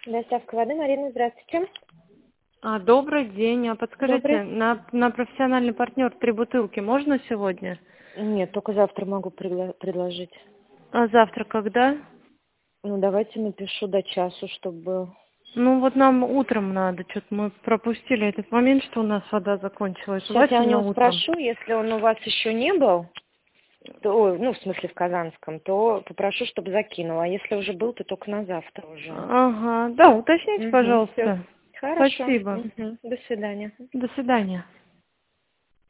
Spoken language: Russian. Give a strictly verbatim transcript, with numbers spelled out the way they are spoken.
Доставка воды, Марина, здравствуйте. А, добрый день. А подскажите, Добрый. на, на профессиональный партнер три бутылки можно сегодня? Нет, только завтра могу предла- предложить. А завтра когда? Ну, давайте напишу до часу, чтобы был. Ну вот нам утром надо, что-то мы пропустили этот момент, что у нас вода закончилась. Сейчас я у Давайте мне него утром. спрошу, если он у вас еще не был, то, ой, ну, в смысле в Казанском, то попрошу, чтобы закинул. А если уже был, то только на завтра уже. Ага, да, уточните, Угу, все. пожалуйста. Хорошо. Спасибо. Угу. До свидания. До свидания.